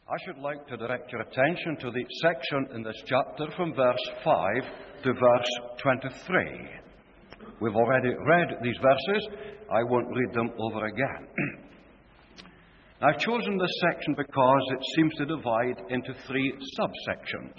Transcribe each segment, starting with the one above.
I should like to direct your attention to the section in this chapter from verse 5 to verse 23. We've already read these verses. I won't read them over again. I've chosen this section because it seems to divide into three subsections.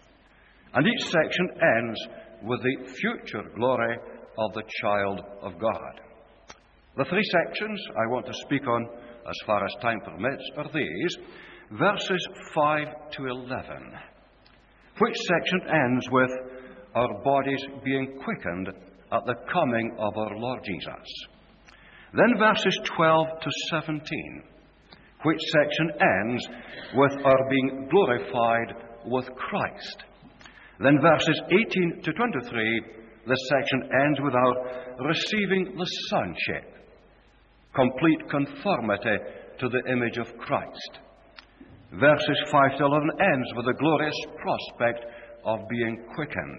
And each section ends with the future glory of the child of God. The three sections I want to speak on, as far as time permits, are these: verses 5 to 11, which section ends with our bodies being quickened at the coming of our Lord Jesus. Then verses 12 to 17, which section ends with our being glorified with Christ. Then verses 18 to 23, this section ends with our receiving the sonship, complete conformity to the image of Christ. Verses 5 to 11 ends with the glorious prospect of being quickened.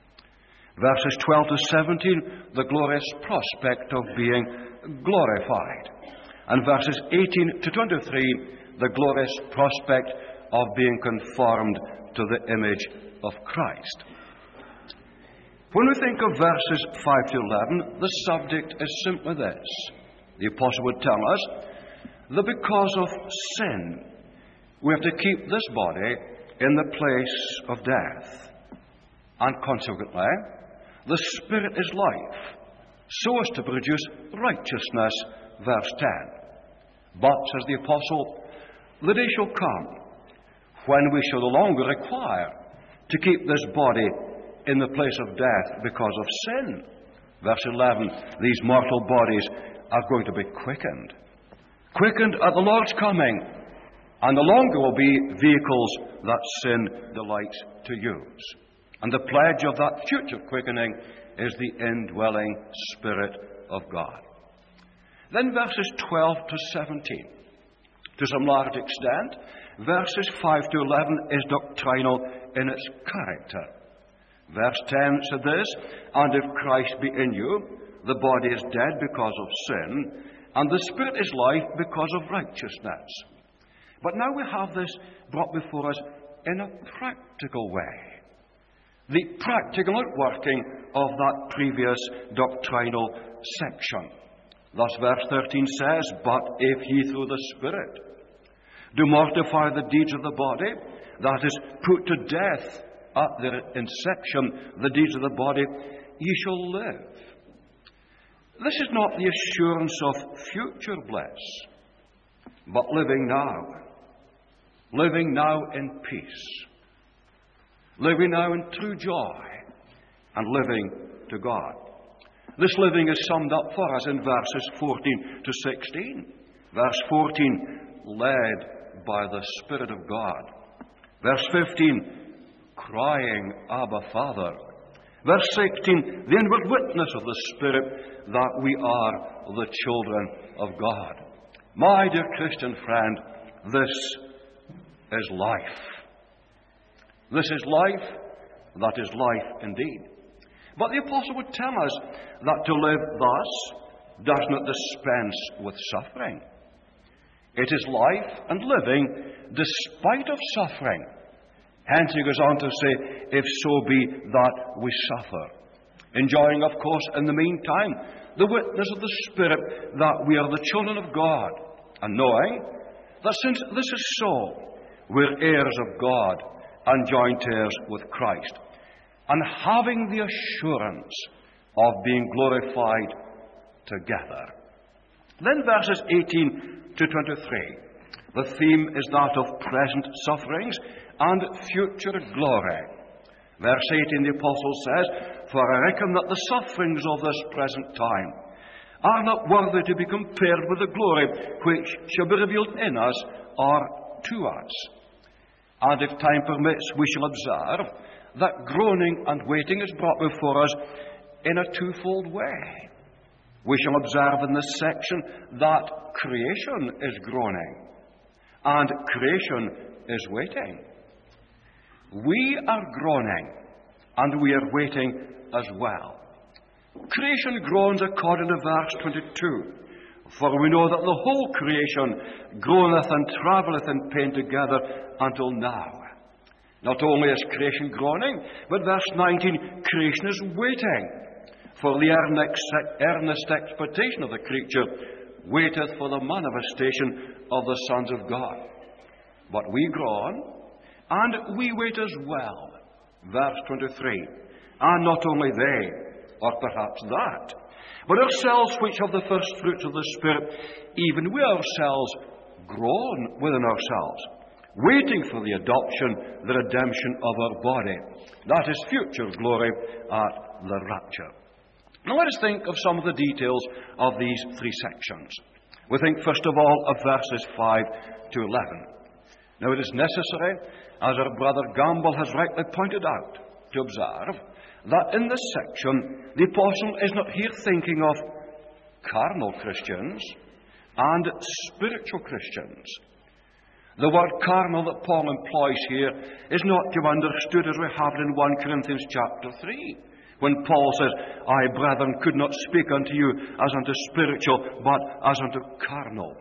Verses 12 to 17, the glorious prospect of being glorified. And verses 18 to 23, the glorious prospect of being conformed to the image of Christ. When we think of verses 5 to 11, the subject is simply this. The apostle would tell us that because of sin, we have to keep this body in the place of death. And consequently, the Spirit is life, so as to produce righteousness, verse 10. But, says the apostle, the day shall come when we shall no longer require to keep this body in the place of death because of sin. Verse 11, these mortal bodies are going to be quickened. Quickened at the Lord's coming, and no longer will be vehicles that sin delights to use. And the pledge of that future quickening is the indwelling Spirit of God. Then verses 12 to 17. To some large extent, verses 5 to 11 is doctrinal in its character. Verse 10 said this: "And if Christ be in you, the body is dead because of sin, and the Spirit is life because of righteousness." But now we have this brought before us in a practical way. The practical outworking of that previous doctrinal section. Thus verse 13 says, "But if ye through the Spirit do mortify the deeds of the body, that is, put to death at their inception the deeds of the body, ye shall live." This is not the assurance of future bliss, but living now. Living now in peace. Living now in true joy. And living to God. This living is summed up for us in verses 14 to 16. Verse 14, led by the Spirit of God. Verse 15, crying, "Abba, Father." Verse 16, the inward witness of the Spirit that we are the children of God. My dear Christian friend, this is life. This is life that is life indeed. But the apostle would tell us that to live thus does not dispense with suffering. It is life and living despite of suffering. Hence he goes on to say, "If so be that we suffer." Enjoying, of course, in the meantime, the witness of the Spirit that we are the children of God. And knowing that since this is so, we're heirs of God and joint heirs with Christ. And having the assurance of being glorified together. Then verses 18 to 23. The theme is that of present sufferings and future glory. Verse 18, the apostle says, "For I reckon that the sufferings of this present time are not worthy to be compared with the glory which shall be revealed in us or to us. And if time permits, we shall observe that groaning and waiting is brought before us in a twofold way. We shall observe in this section that creation is groaning and creation is waiting. We are groaning and we are waiting as well. Creation groans according to verse 22, For we know that the whole creation groaneth and travelleth in pain together until now. Not only is creation groaning, but verse 19, creation is waiting for the earnest expectation of the creature, waiteth for the manifestation of the sons of God. But we groan, and we wait as well. Verse 23, and not only they, or perhaps that, but ourselves which have the first fruits of the Spirit, even we ourselves groan within ourselves, waiting for the adoption, the redemption of our body. That is future glory at the rapture. Now let us think of some of the details of these three sections. We think first of all of verses 5 to 11. Now it is necessary, as our brother Gamble has rightly pointed out, to observe that in this section the apostle is not here thinking of carnal Christians and spiritual Christians. The word carnal that Paul employs here is not to be understood as we have it in 1 Corinthians chapter 3, when Paul says, I, brethren, could not speak unto you as unto spiritual, but as unto carnal.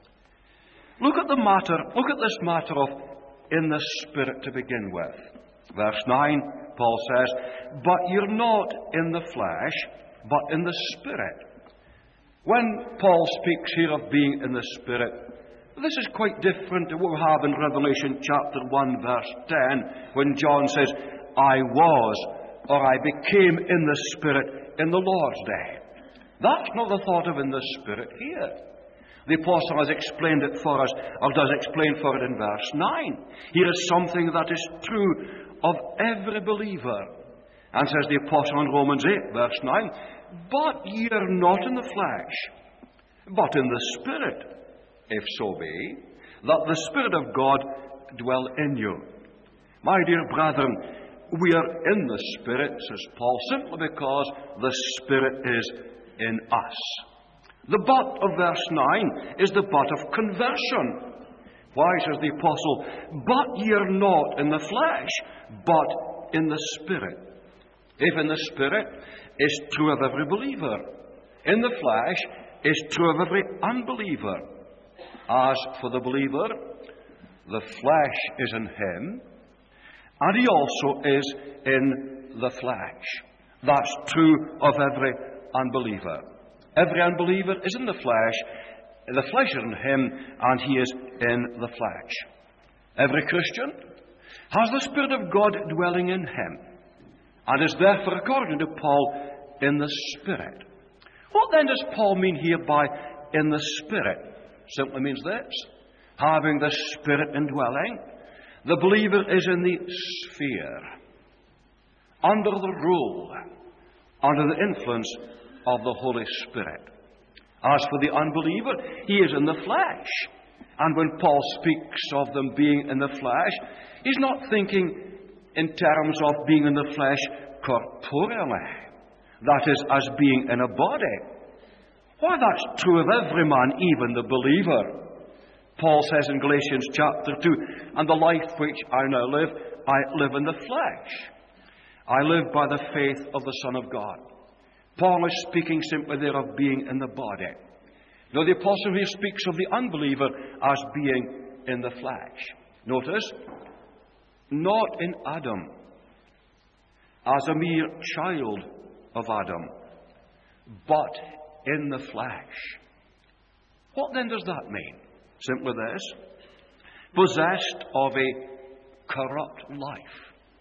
Look at this matter of in the Spirit to begin with. Verse 9, Paul says, but you're not in the flesh, but in the Spirit. When Paul speaks here of being in the Spirit, this is quite different to what we have in Revelation chapter 1, verse 10, when John says, I was, or I became in the Spirit in the Lord's day. That's not the thought of in the Spirit here. The apostle has explained it for us, or does explain for it in verse 9. Here is something that is true of every believer. And says the apostle in Romans 8, verse 9, but ye are not in the flesh, but in the Spirit, if so be, that the Spirit of God dwell in you. My dear brethren, we are in the Spirit, says Paul, simply because the Spirit is in us. The but of verse 9 is the but of conversion. Why, says the apostle, but ye are not in the flesh, but in the Spirit. If in the Spirit is true of every believer, in the flesh is true of every unbeliever. As for the believer, the flesh is in him, and he also is in the flesh. That's true of every unbeliever. Every unbeliever is in the flesh is in him, and he is in the flesh. Every Christian has the Spirit of God dwelling in him, and is therefore, according to Paul, in the Spirit. What then does Paul mean here by in the Spirit? Simply means this: having the Spirit indwelling, the believer is in the sphere, under the rule, under the influence of the Holy Spirit. As for the unbeliever, he is in the flesh. And when Paul speaks of them being in the flesh, he's not thinking in terms of being in the flesh corporeally, that is, as being in a body. Why, that's true of every man, even the believer. Paul says in Galatians chapter 2, and the life which I now live, I live in the flesh. I live by the faith of the Son of God. Paul is speaking simply there of being in the body. Now the apostle here speaks of the unbeliever as being in the flesh. Notice, not in Adam, as a mere child of Adam, but in the flesh. What then does that mean? Simply this: possessed of a corrupt life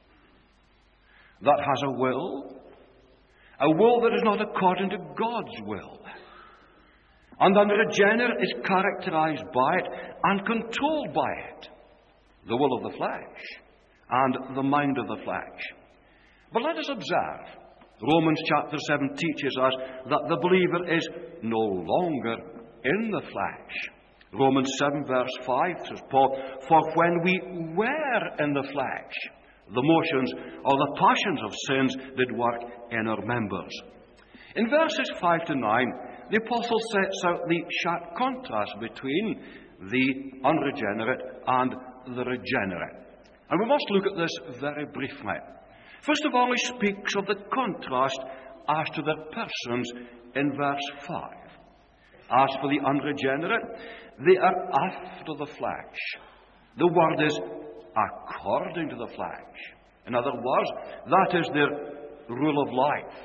that has a will that is not according to God's will. And the unregenerate is characterized by it and controlled by it, the will of the flesh and the mind of the flesh. But let us observe, Romans chapter 7 teaches us that the believer is no longer in the flesh. Romans 7 verse 5 says Paul, for when we were in the flesh, the motions or the passions of sins did work in our members. In verses 5 to 9, the apostle sets out the sharp contrast between the unregenerate and the regenerate. And we must look at this very briefly. First of all, he speaks of the contrast as to their persons in verse 5. As for the unregenerate, they are after the flesh. The word is according to the flesh. In other words, that is their rule of life.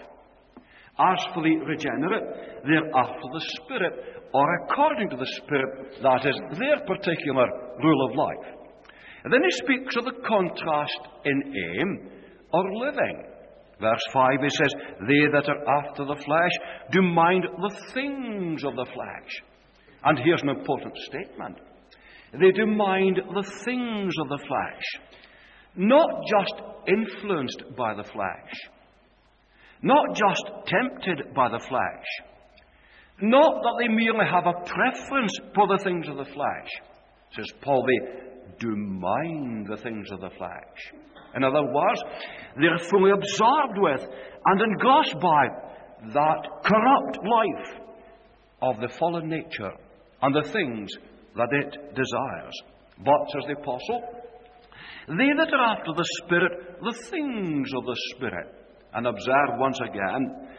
As for the regenerate, they're after the Spirit, or according to the Spirit, that is their particular rule of life. And then he speaks of the contrast in aim or living. Verse 5, he says, they that are after the flesh do mind the things of the flesh. And here's an important statement. They do mind the things of the flesh, not just influenced by the flesh, not just tempted by the flesh, not that they merely have a preference for the things of the flesh. Says Paul, they do mind the things of the flesh. In other words, they're fully absorbed with and engrossed by that corrupt life of the fallen nature and the things that it desires. But, says the Apostle, they that are after the Spirit, the things of the Spirit. And observe once again,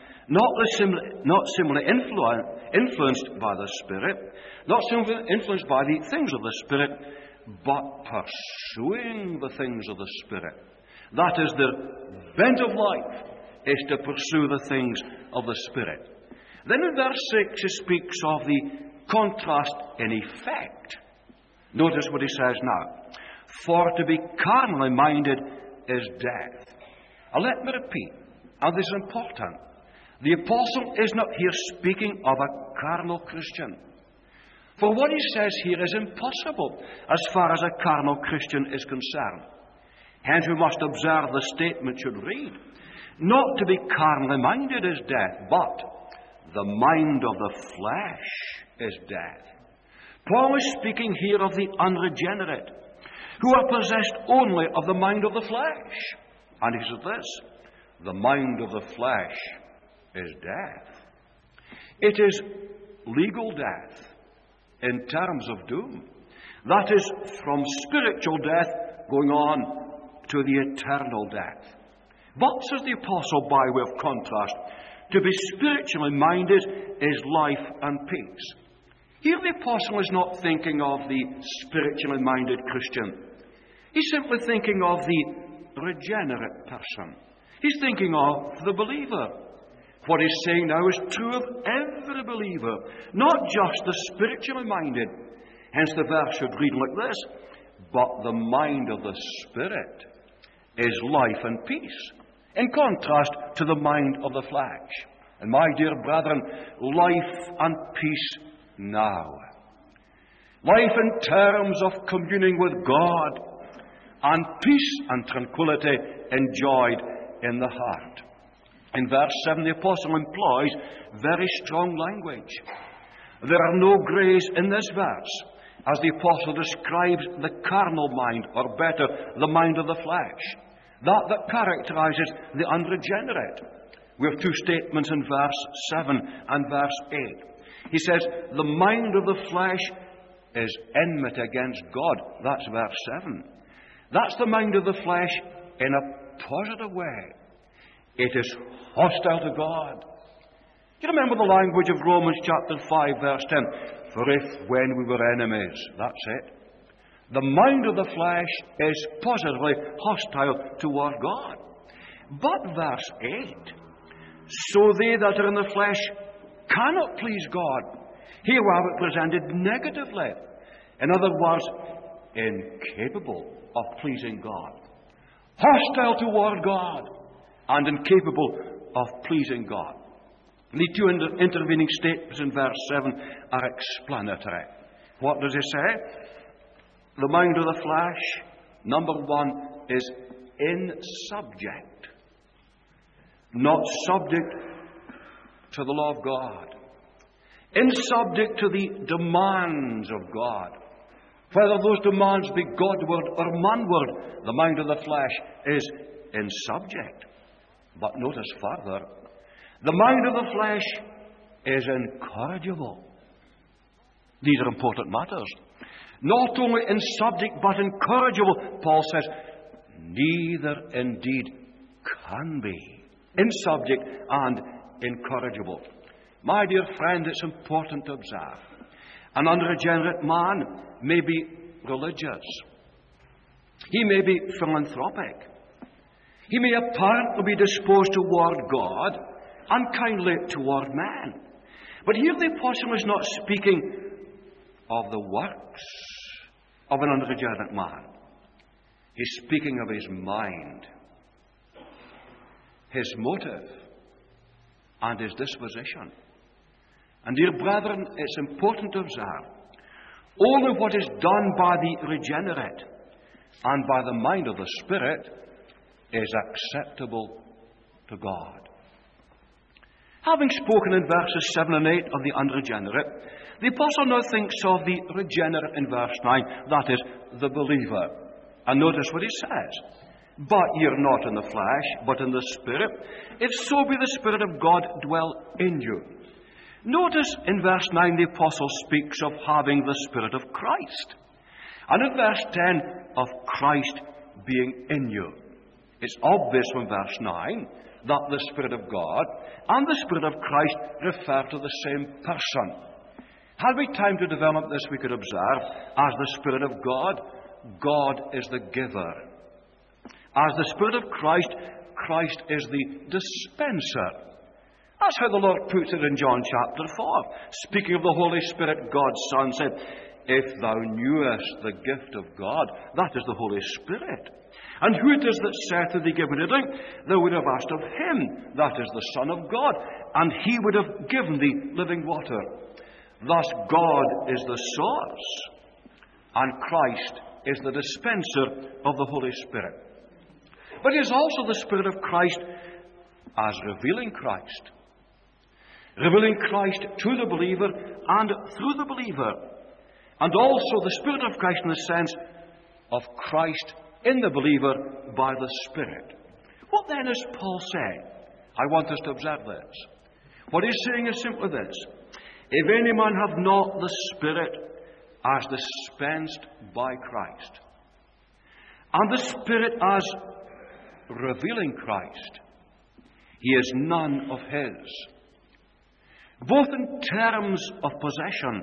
not similarly influenced by the Spirit, not similarly influenced by the things of the Spirit, but pursuing the things of the Spirit. That is, the bent of life is to pursue the things of the Spirit. Then in verse 6 he speaks of the contrast in effect. Notice what he says now. For to be carnally minded is death. Now let me repeat, and this is important. The Apostle is not here speaking of a carnal Christian. For what he says here is impossible as far as a carnal Christian is concerned. Hence we must observe the statement should read, not to be carnally minded is death, but the mind of the flesh is death. Paul is speaking here of the unregenerate, who are possessed only of the mind of the flesh. And he says this, the mind of the flesh is death. It is legal death in terms of doom. That is, from spiritual death going on to the eternal death. But, says the Apostle by way of contrast, to be spiritually minded is life and peace. Here the Apostle is not thinking of the spiritually minded Christian. He's simply thinking of the regenerate person. He's thinking of the believer. What he's saying now is true of every believer, not just the spiritually minded. Hence the verse should read like this, but the mind of the Spirit is life and peace, in contrast to the mind of the flesh. And my dear brethren, life and peace now. Life in terms of communing with God, and peace and tranquility enjoyed in the heart. In verse 7, the Apostle employs very strong language. There are no greys in this verse, as the Apostle describes the carnal mind, or better, the mind of the flesh, that characterizes the unregenerate. We have two statements in verse 7 and verse 8. He says, the mind of the flesh is enmity against God. That's verse 7. That's the mind of the flesh in a positive way. It is hostile to God. Do you remember the language of Romans chapter 5, verse 10? For if when we were enemies, that's it. The mind of the flesh is positively hostile toward God. But verse 8, so they that are in the flesh cannot please God. Here we have it presented negatively. In other words, incapable of pleasing God. Hostile toward God and incapable of pleasing God. And the two intervening statements in verse 7 are explanatory. What does he say? The mind of the flesh, number one, is insubject. Not subject to the law of God. Insubject to the demands of God. Whether those demands be Godward or manward, the mind of the flesh is insubject. But notice further, the mind of the flesh is incorrigible. These are important matters. Not only insubject, but incorrigible. Paul says, neither indeed can be. Insubject and incorrigible. My dear friend, it's important to observe. An unregenerate man may be religious. He may be philanthropic. He may apparently be disposed toward God and kindly toward man. But here the apostle is not speaking of the works of an unregenerate man. He's speaking of his mind, his motive, and his disposition. And dear brethren, it's important to observe, only what is done by the regenerate and by the mind of the Spirit is acceptable to God. Having spoken in verses 7 and 8 of the unregenerate, the apostle now thinks of the regenerate in verse 9, that is, the believer. And notice what he says. But you're not in the flesh, but in the Spirit, if so be the Spirit of God dwell in you. Notice in verse 9 the apostle speaks of having the Spirit of Christ. And in verse 10 of Christ being in you. It's obvious from verse 9 that the Spirit of God and the Spirit of Christ refer to the same person. Had we time to develop this, we could observe, as the Spirit of God, God is the giver. As the Spirit of Christ, Christ is the dispenser. That's how the Lord puts it in John chapter 4. Speaking of the Holy Spirit, God's Son said, if thou knewest the gift of God, that is the Holy Spirit. And who it is that saith to thee, give me to drink? Thou would have asked of him, that is the Son of God, and he would have given thee living water. Thus God is the source, and Christ is the dispenser of the Holy Spirit. But he is also the Spirit of Christ as revealing Christ. Revealing Christ to the believer and through the believer. And also the Spirit of Christ in the sense of Christ in the believer by the Spirit. What then is Paul saying? I want us to observe this. What he's saying is simply this. If any man have not the Spirit as dispensed by Christ, and the Spirit as revealing Christ, he is none of his, both in terms of possession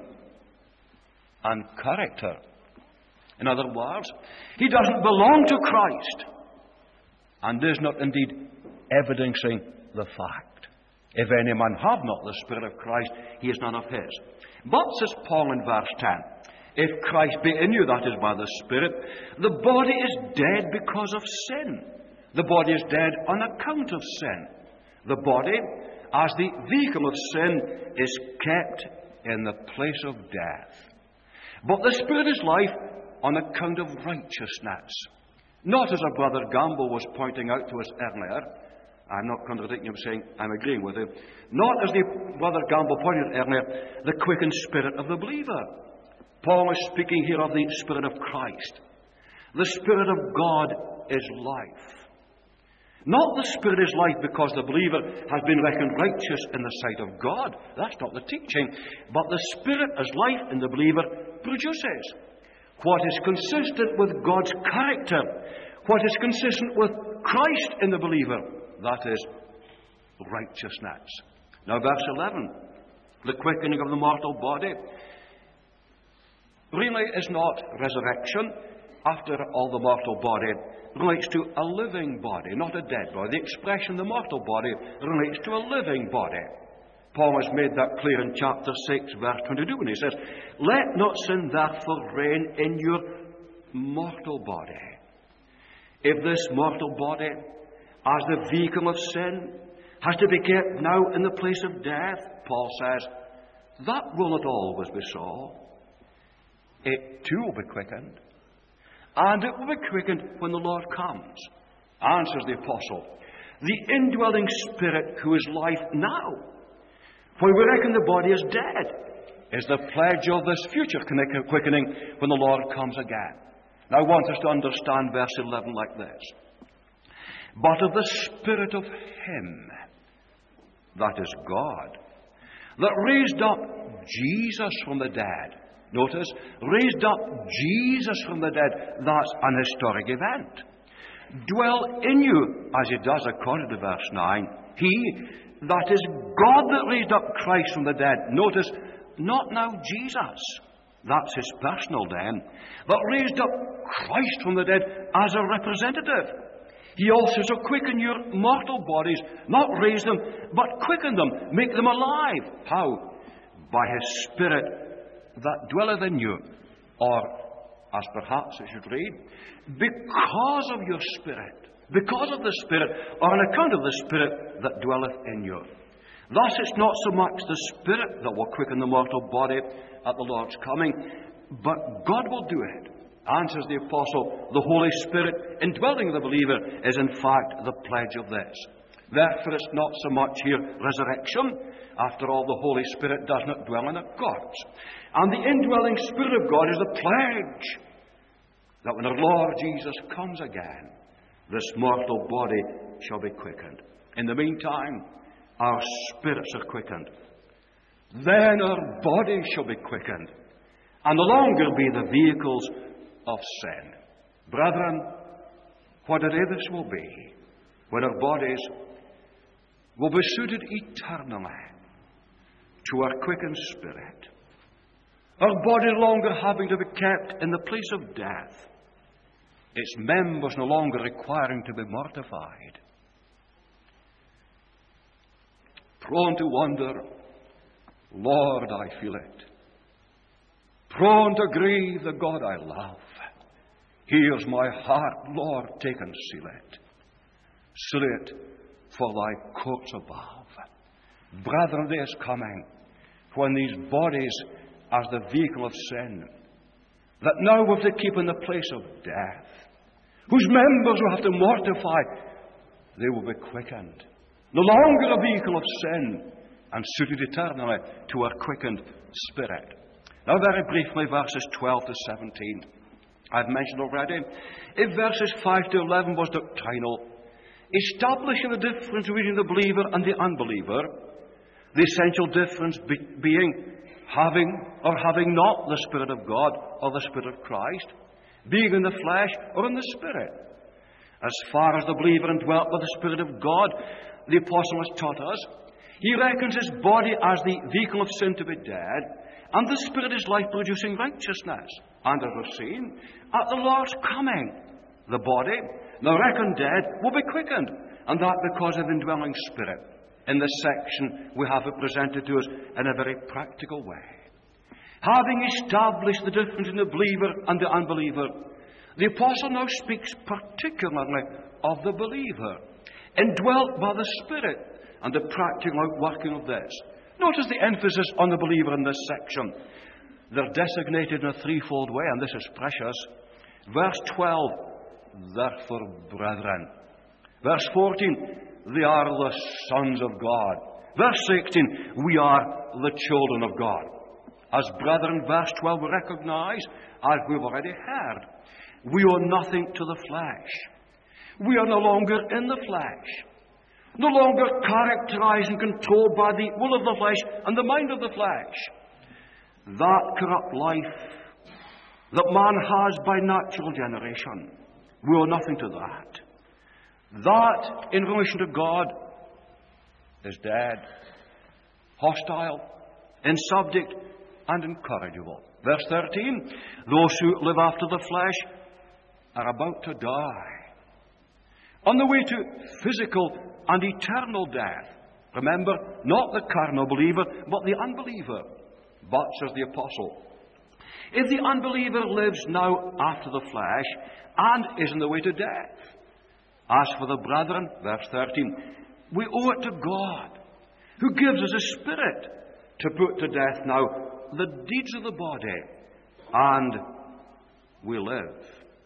and character. In other words, he doesn't belong to Christ and is not indeed evidencing the fact. If any man have not the Spirit of Christ, he is none of his. But, says Paul in verse 10, if Christ be in you, that is by the Spirit, the body is dead because of sin. The body is dead on account of sin. The body, as the vehicle of sin, is kept in the place of death. But the Spirit is life on account of righteousness. Not as our brother Gamble was pointing out to us earlier. I'm not contradicting him, saying I'm agreeing with him. Not as the brother Gamble pointed out earlier, the quickened spirit of the believer. Paul is speaking here of the Spirit of Christ. The Spirit of God is life. Not the Spirit is life because the believer has been reckoned righteous in the sight of God. That's not the teaching. But the Spirit as life in the believer produces what is consistent with God's character, what is consistent with Christ in the believer. That is righteousness. Now verse 11, the quickening of the mortal body really is not resurrection. After all, the mortal body relates to a living body, not a dead body. The expression the mortal body relates to a living body. Paul has made that clear in chapter 6, verse 22, when he says, let not sin therefore reign in your mortal body. If this mortal body, as the vehicle of sin, has to be kept now in the place of death, Paul says, that will not always be so. It too will be quickened. And it will be quickened when the Lord comes. Answers the apostle, the indwelling Spirit who is life now, when we reckon the body is dead, is the pledge of this future quickening when the Lord comes again. Now I want us to understand verse 11 like this. But of the Spirit of Him, that is God, that raised up Jesus from the dead. Notice, raised up Jesus from the dead. That's an historic event. Dwell in you, as He does according to verse 9. He, That is God that raised up Christ from the dead. Notice, not now Jesus. That's his personal den. But raised up Christ from the dead as a representative. He also shall quicken your mortal bodies, not raise them, but quicken them, make them alive. How? By his Spirit that dwelleth in you. Or, as perhaps it should read, because of your Spirit, because of the Spirit, or on account of the Spirit that dwelleth in you. Thus it's not so much the Spirit that will quicken the mortal body at the Lord's coming, but God will do it. And, says the Apostle, the Holy Spirit indwelling the believer is in fact the pledge of this. Therefore it's not so much here resurrection. After all, the Holy Spirit does not dwell in a corpse. And the indwelling Spirit of God is the pledge that when our Lord Jesus comes again, this mortal body shall be quickened. In the meantime, our spirits are quickened. Then our bodies shall be quickened, and no longer be the vehicles of sin. Brethren, what a day this will be, when our bodies will be suited eternally to our quickened spirit. Our body no longer having to be kept in the place of death, its members no longer requiring to be mortified. Prone to wonder, Lord, I feel it. Prone to grieve the God I love. Here's my heart, Lord, take and seal it. Seal it for thy courts above. Brethren, day is coming when these bodies, as the vehicle of sin, that now we have to keep in the place of death, whose members will have to mortify, they will be quickened. No longer a vehicle of sin, and suited eternally to our quickened spirit. Now, very briefly, verses 12 to 17. I've mentioned already, if verses 5 to 11 was doctrinal, establishing the difference between the believer and the unbeliever, the essential difference being having or having not the Spirit of God or the Spirit of Christ, being in the flesh or in the Spirit. As far as the believer indwelt by the Spirit of God, the Apostle has taught us, he reckons his body as the vehicle of sin to be dead, and the Spirit is life-producing righteousness. And as we've seen, at the Lord's coming, the body, now reckoned dead, will be quickened, and that because of the indwelling Spirit. In this section, we have it presented to us in a very practical way. Having established the difference in the believer and the unbeliever, the Apostle now speaks particularly of the believer, indwelt by the Spirit, and the practical outworking of this. Notice the emphasis on the believer in this section. They're designated in a threefold way, and this is precious. Verse 12, therefore, brethren. Verse 14, they are the sons of God. Verse 16, we are the children of God. As brethren, verse 12, we recognize, as we've already heard, we owe nothing to the flesh. We are no longer in the flesh, no longer characterized and controlled by the will of the flesh and the mind of the flesh. That corrupt life that man has by natural generation, we owe nothing to that. That, in relation to God, is dead, hostile, insubject, and incorrigible. Verse 13, those who live after the flesh are about to die, on the way to physical and eternal death. Remember, not the carnal believer, but the unbeliever. But, says the Apostle, if the unbeliever lives now after the flesh and is on the way to death, as for the brethren, verse 13, we owe it to God, who gives us a spirit to put to death now the deeds of the body, and we live.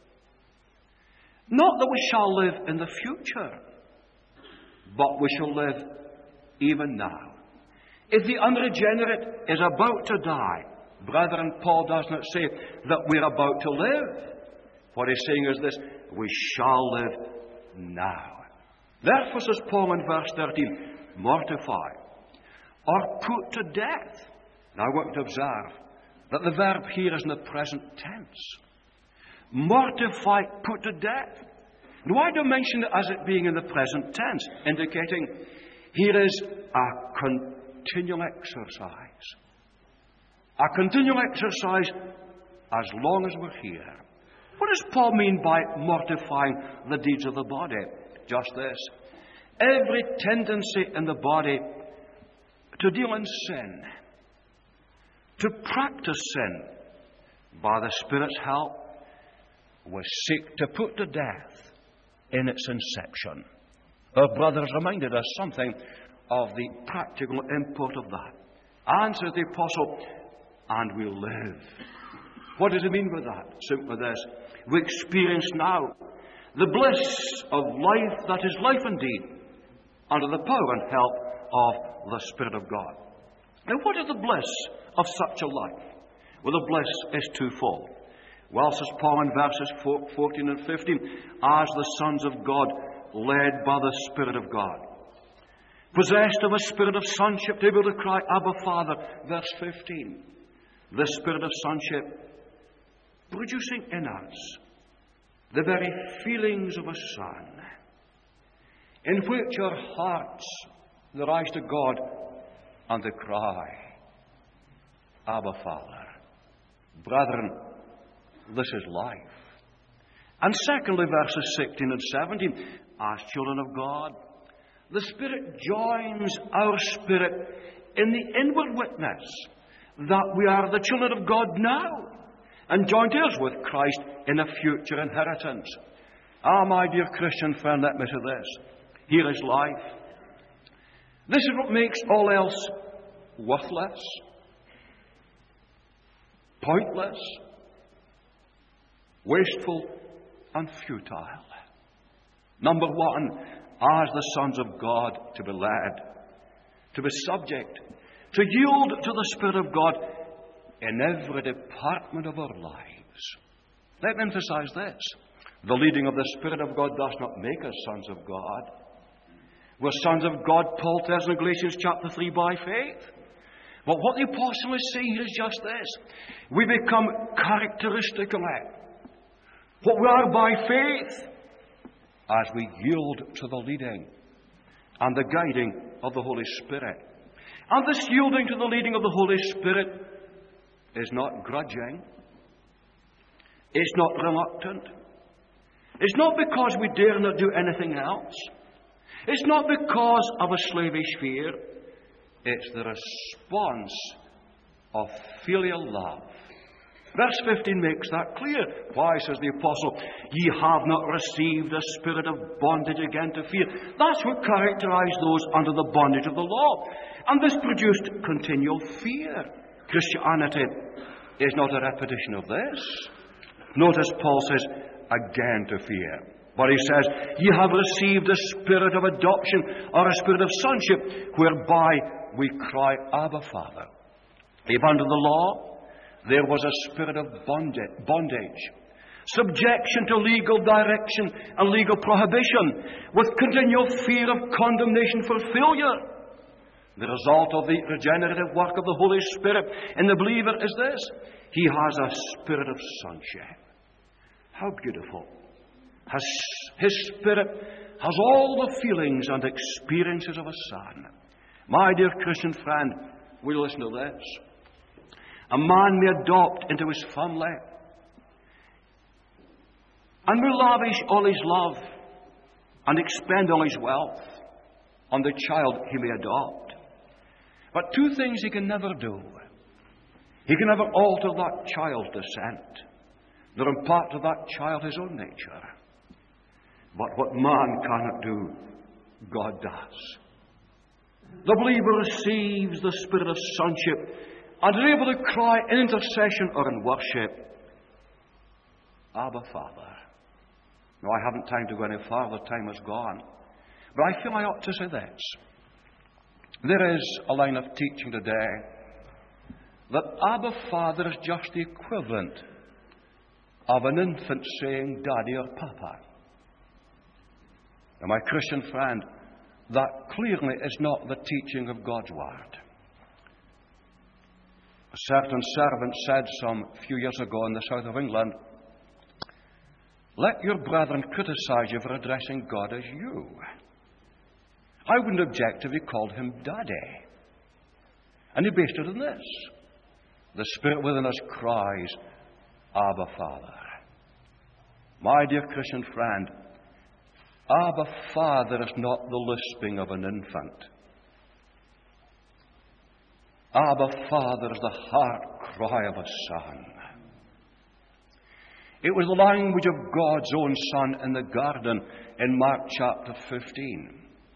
Not that we shall live in the future, but we shall live even now. If the unregenerate is about to die, brethren, Paul does not say that we're about to live. What he's saying is this, we shall live now. Therefore, says Paul in verse 13, mortify or put to death. Now I want you to observe that the verb here is in the present tense. Mortify, put to death. And why do I mention it as it being in the present tense? Indicating here is a continual exercise. A continual exercise as long as we're here. What does Paul mean by mortifying the deeds of the body? Just this. Every tendency in the body to deal in sin, to practice sin, by the Spirit's help, we seek to put to death in its inception. Our brothers reminded us something of the practical import of that. And says the Apostle, and we live. What does he mean by that? Simply this. We experience now the bliss of life that is life indeed, under the power and help of the Spirit of God. Now, what is the bliss of such a life? Well, the bliss is twofold. Well, says Paul in verses 14 and 15, as the sons of God, led by the Spirit of God. Possessed of a spirit of sonship, able to cry, Abba, Father. Verse 15. The spirit of sonship producing in us the very feelings of a son, in which our hearts they rise to God and they cry, Abba, Father. Brethren, this is life. And secondly, verses 16 and 17, as children of God, the Spirit joins our spirit in the inward witness that we are the children of God now, and joint heirs with Christ in a future inheritance. Ah, my dear Christian friend, let me say this. Here is life. This is what makes all else worthless, pointless, wasteful, and futile. Number one, as the sons of God, to be led, to be subject, to yield to the Spirit of God in every department of our lives. Let me emphasize this. The leading of the Spirit of God does not make us sons of God. We're sons of God, Paul tells in Galatians chapter 3, by faith. But what the apostle is saying here is just this. We become characteristically what we are by faith as we yield to the leading and the guiding of the Holy Spirit. And this yielding to the leading of the Holy Spirit is not grudging. It's not reluctant. It's not because we dare not do anything else. It's not because of a slavish fear. It's the response of filial love. Verse 15 makes that clear. Why, says the apostle, ye have not received a spirit of bondage again to fear. That's what characterized those under the bondage of the law. And this produced continual fear. Christianity is not a repetition of this. Notice Paul says, again to fear. But he says, ye have received a spirit of adoption, or a spirit of sonship, whereby we cry, Abba, Father. If under the law there was a spirit of bondage, subjection to legal direction and legal prohibition, with continual fear of condemnation for failure, the result of the regenerative work of the Holy Spirit in the believer is this. He has a spirit of sonship. How beautiful. His spirit has all the feelings and experiences of a son. My dear Christian friend, will you listen to this? A man may adopt into his family and will lavish all his love and expend all his wealth on the child he may adopt. But two things he can never do. He can never alter that child's descent, nor impart to that child his own nature. But what man cannot do, God does. The believer receives the spirit of sonship and is able to cry in intercession or in worship, Abba, Father. Now, I haven't time to go any farther. Time has gone. But I feel I ought to say this. There is a line of teaching today that Abba, Father is just the equivalent of an infant saying, Daddy or Papa. Now, my Christian friend, that clearly is not the teaching of God's Word. A certain servant said some few years ago in the south of England, let your brethren criticize you for addressing God as you. I wouldn't object if he called him Daddy. And he based it on this. The Spirit within us cries, Abba, Father. My dear Christian friend, Abba, Father is not the lisping of an infant. Abba, Father is the heart cry of a son. It was the language of God's own Son in the garden in Mark chapter 15.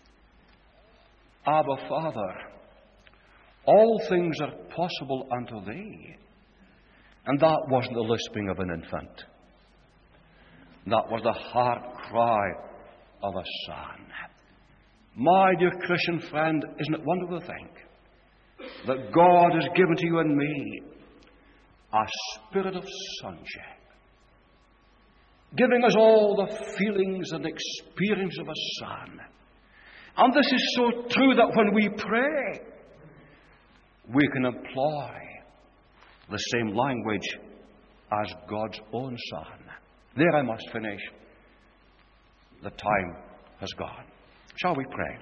Abba, Father, all things are possible unto thee. And that wasn't the lisping of an infant. That was the heart cry of a son. My dear Christian friend, isn't it wonderful to think that God has given to you and me a spirit of sonship, giving us all the feelings and experience of a son. And this is so true that when we pray, we can employ the same language as God's own Son. There I must finish. The time has gone. Shall we pray?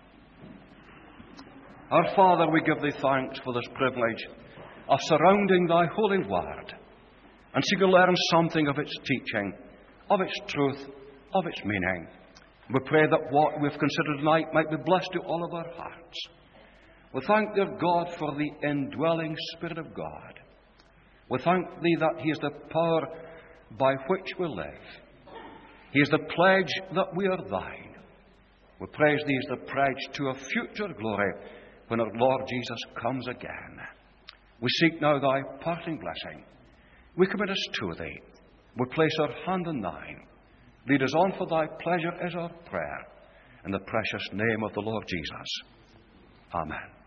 Our Father, we give Thee thanks for this privilege of surrounding Thy holy word and seek to learn something of its teaching, of its truth, of its meaning. We pray that what we've considered tonight might be blessed to all of our hearts. We thank, dear God, for the indwelling Spirit of God. We thank Thee that He is the power by which we live. He is the pledge that we are Thine. We praise Thee as the pledge to a future glory when our Lord Jesus comes again. We seek now Thy parting blessing. We commit us to Thee. We place our hand in Thine. Lead us on for Thy pleasure is our prayer. In the precious name of the Lord Jesus. Amen.